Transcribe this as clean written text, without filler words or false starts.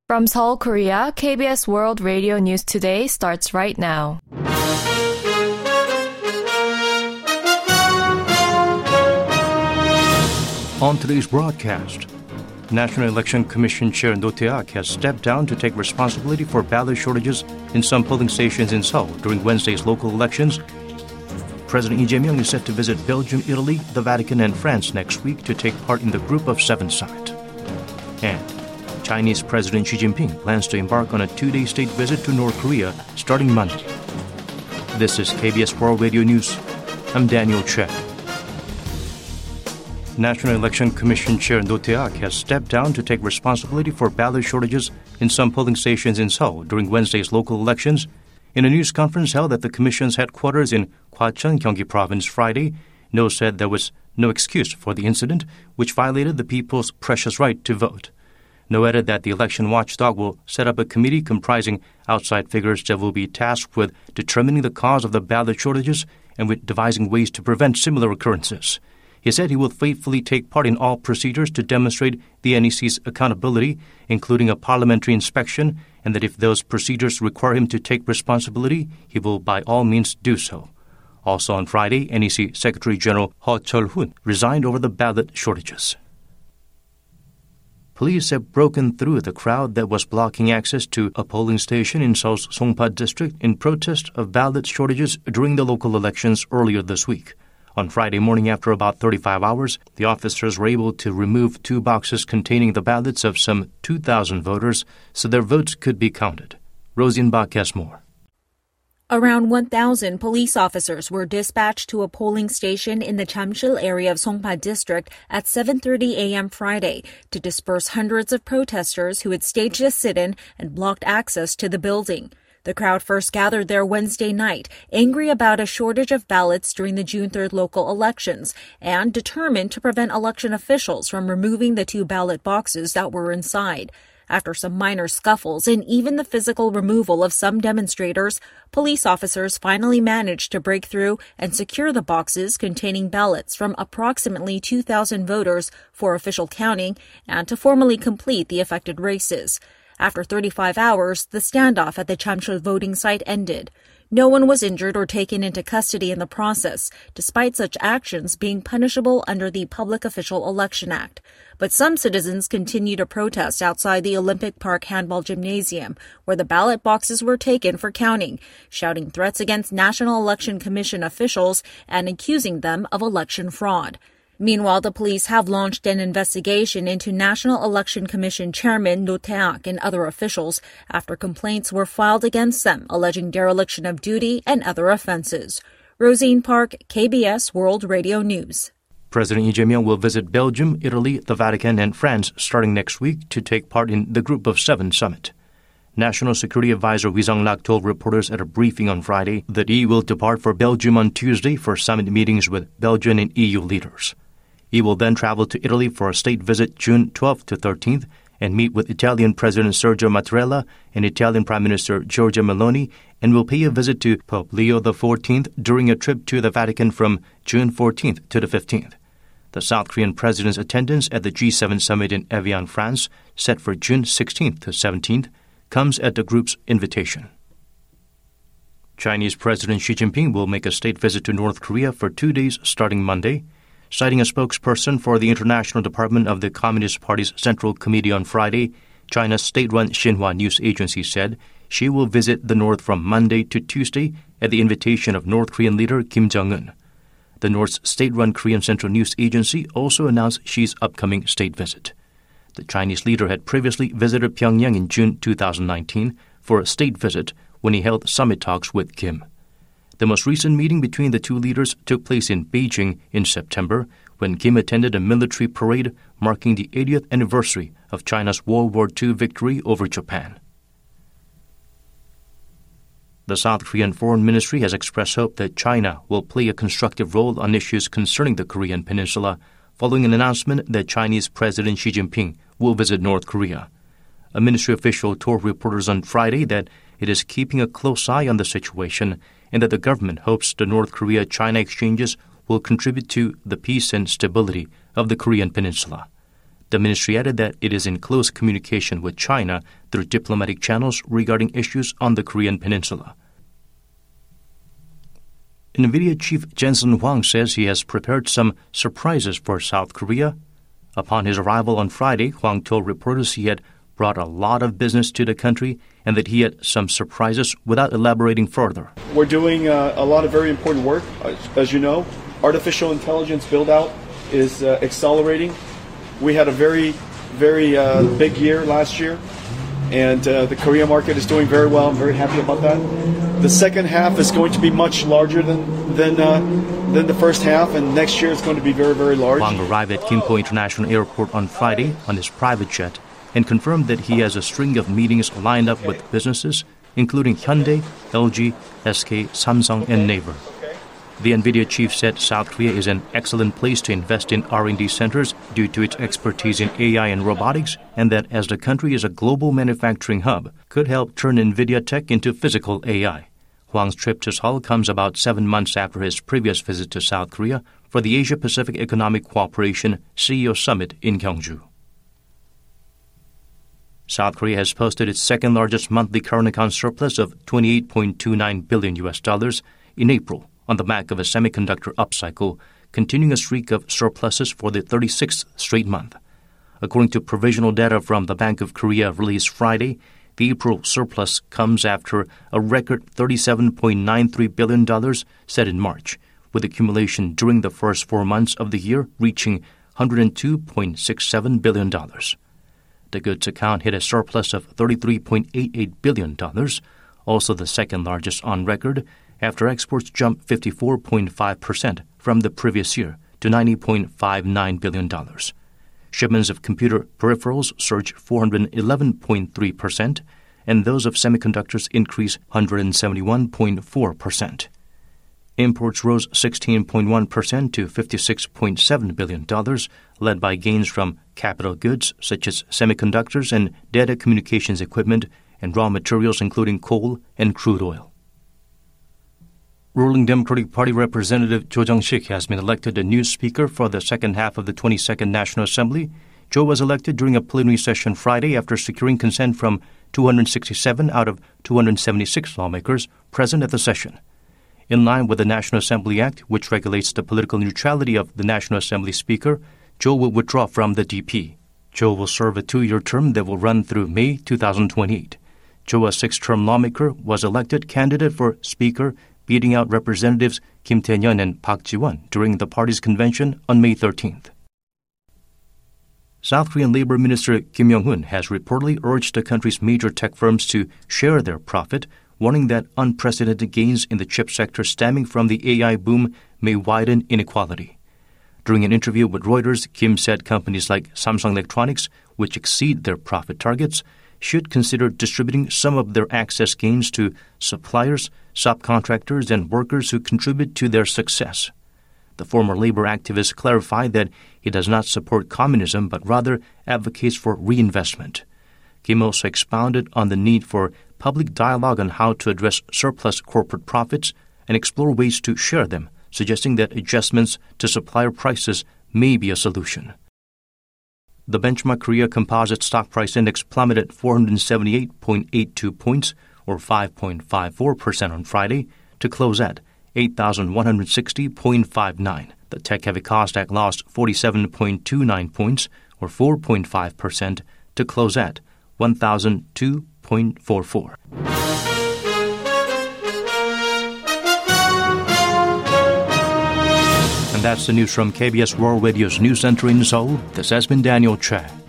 From Seoul, Korea, KBS World Radio News Today starts right now. On today's broadcast, National Election Commission Chair Roh Tae-ak has stepped down to take responsibility for ballot shortages in some polling stations in Seoul during Wednesday's local elections. President Lee Jae-myung is set to visit Belgium, Italy, the Vatican, and France next week to take part in the Group of Seven summit. And Chinese President Xi Jinping plans to embark on a two-day state visit to North Korea starting Monday. This is KBS World Radio News. I'm Daniel Chek. National Election Commission Chair Roh Tae-ak has stepped down to take responsibility for ballot shortages in some polling stations in Seoul during Wednesday's local elections. In a news conference held at the Commission's headquarters in Gwacheon, Gyeonggi Province Friday, Roh said there was no excuse for the incident, which violated the people's precious right to vote. Roh added that the election watchdog will set up a committee comprising outside figures that will be tasked with determining the cause of the ballot shortages and with devising ways to prevent similar occurrences. He said he will faithfully take part in all procedures to demonstrate the NEC's accountability, including a parliamentary inspection, and that if those procedures require him to take responsibility, he will by all means do so. Also on Friday, NEC Secretary General Heo Chul-hoon resigned over the ballot shortages. Police have broken through the crowd that was blocking access to a polling station in Seoul's Songpa district in protest of ballot shortages during the local elections earlier this week. On Friday morning, after about 35 hours, the officers were able to remove 2 boxes containing the ballots of some 2,000 voters so their votes could be counted. Rosin Bach has more. Around 1,000 police officers were dispatched to a polling station in the Jamsil area of Songpa district at 7:30 a.m. Friday to disperse hundreds of protesters who had staged a sit-in and blocked access to the building. The crowd first gathered there Wednesday night, angry about a shortage of ballots during the June 3rd local elections and determined to prevent election officials from removing the 2 ballot boxes that were inside. After some minor scuffles and even the physical removal of some demonstrators, police officers finally managed to break through and secure the boxes containing ballots from approximately 2,000 voters for official counting and to formally complete the affected races. After 35 hours, the standoff at the Jamsil voting site ended. No one was injured or taken into custody in the process, despite such actions being punishable under the Public Official Election Act. But some citizens continue to protest outside the Olympic Park Handball Gymnasium, where the ballot boxes were taken for counting, shouting threats against National Election Commission officials and accusing them of election fraud. Meanwhile, the police have launched an investigation into National Election Commission Chairman Roh Tae-ak and other officials after complaints were filed against them alleging dereliction of duty and other offenses. Rosine Park, KBS World Radio News. President Lee Jae-myung will visit Belgium, Italy, the Vatican, and France starting next week to take part in the Group of Seven summit. National Security Advisor Wi Sung-lak told reporters at a briefing on Friday that he will depart for Belgium on Tuesday for summit meetings with Belgian and EU leaders. He will then travel to Italy for a state visit June 12th to 13th and meet with Italian President Sergio Mattarella and Italian Prime Minister Giorgia Meloni, and will pay a visit to Pope Leo XIV during a trip to the Vatican from June 14th to the 15th. The South Korean president's attendance at the G7 summit in Evian, France, set for June 16th to 17th, comes at the group's invitation. Chinese President Xi Jinping will make a state visit to North Korea for 2 days starting Monday. Citing a spokesperson for the International Department of the Communist Party's Central Committee on Friday, China's state-run Xinhua news agency said she will visit the North from Monday to Tuesday at the invitation of North Korean leader Kim Jong-un. The North's state-run Korean Central News Agency also announced Xi's upcoming state visit. The Chinese leader had previously visited Pyongyang in June 2019 for a state visit when he held summit talks with Kim. The most recent meeting between the two leaders took place in Beijing in September, when Kim attended a military parade marking the 80th anniversary of China's World War II victory over Japan. The South Korean Foreign Ministry has expressed hope that China will play a constructive role on issues concerning the Korean peninsula, following an announcement that Chinese President Xi Jinping will visit North Korea. A ministry official told reporters on Friday that it is keeping a close eye on the situation and that the government hopes the North Korea-China exchanges will contribute to the peace and stability of the Korean peninsula. The ministry added that it is in close communication with China through diplomatic channels regarding issues on the Korean peninsula. NVIDIA chief Jensen Huang says he has prepared some surprises for South Korea. Upon his arrival on Friday, Huang told reporters he had brought a lot of business to the country and that he had some surprises without elaborating further. We're doing a lot of very important work. As you know, artificial intelligence build-out is accelerating. We had a very, very big year last year, and the Korea market is doing very well. I'm very happy about that. The second half is going to be much larger than the first half, and next year it's going to be very, very large. Huang arrived at Gimpo International Airport on Friday on his private jet and confirmed that he has a string of meetings lined up with businesses, including Hyundai, LG, SK, Samsung, and Naver. The NVIDIA chief said South Korea is an excellent place to invest in R&D centers due to its expertise in AI and robotics, and that as the country is a global manufacturing hub, could help turn NVIDIA tech into physical AI. Huang's trip to Seoul comes about 7 months after his previous visit to South Korea for the Asia-Pacific Economic Cooperation CEO Summit in Gyeongju. South Korea has posted its second-largest monthly current account surplus of $28.29 billion in April, on the back of a semiconductor upcycle, continuing a streak of surpluses for the 36th straight month. According to provisional data from the Bank of Korea released Friday, the April surplus comes after a record $37.93 billion set in March, with accumulation during the first 4 months of the year reaching $102.67 billion. The goods account hit a surplus of $33.88 billion, also the second largest on record, after exports jumped 54.5% from the previous year to $90.59 billion. Shipments of computer peripherals surged 411.3%, and those of semiconductors increased 171.4%. Imports rose 16.1% to $56.7 billion, led by gains from capital goods such as semiconductors and data communications equipment and raw materials including coal and crude oil. Ruling Democratic Party Representative Jo Jung-sik has been elected the new Speaker for the second half of the 22nd National Assembly. Jo was elected during a plenary session Friday after securing consent from 267 out of 276 lawmakers present at the session. In line with the National Assembly Act, which regulates the political neutrality of the National Assembly Speaker, Jo will withdraw from the DP. Jo will serve a 2-year term that will run through May 2028. Jo, a 6-term lawmaker, was elected candidate for Speaker, beating out Representatives Kim Tae-yeon and Park Ji-won during the party's convention on May 13th. South Korean Labor Minister Kim Yong-hun has reportedly urged the country's major tech firms to share their profit, warning that unprecedented gains in the chip sector stemming from the AI boom may widen inequality. During an interview with Reuters, Kim said companies like Samsung Electronics, which exceed their profit targets, should consider distributing some of their excess gains to suppliers, subcontractors, and workers who contribute to their success. The former labor activist clarified that he does not support communism but rather advocates for reinvestment. Kim also expounded on the need for public dialogue on how to address surplus corporate profits and explore ways to share them, suggesting that adjustments to supplier prices may be a solution. The benchmark Korea Composite Stock Price Index plummeted 478.82 points, or 5.54% on Friday, to close at 8,160.59. The tech-heavy Kosdaq lost 47.29 points, or 4.5%, to close at 1,002.44. And that's the news from KBS World Radio's News Center in Seoul. This has been Daniel Chang.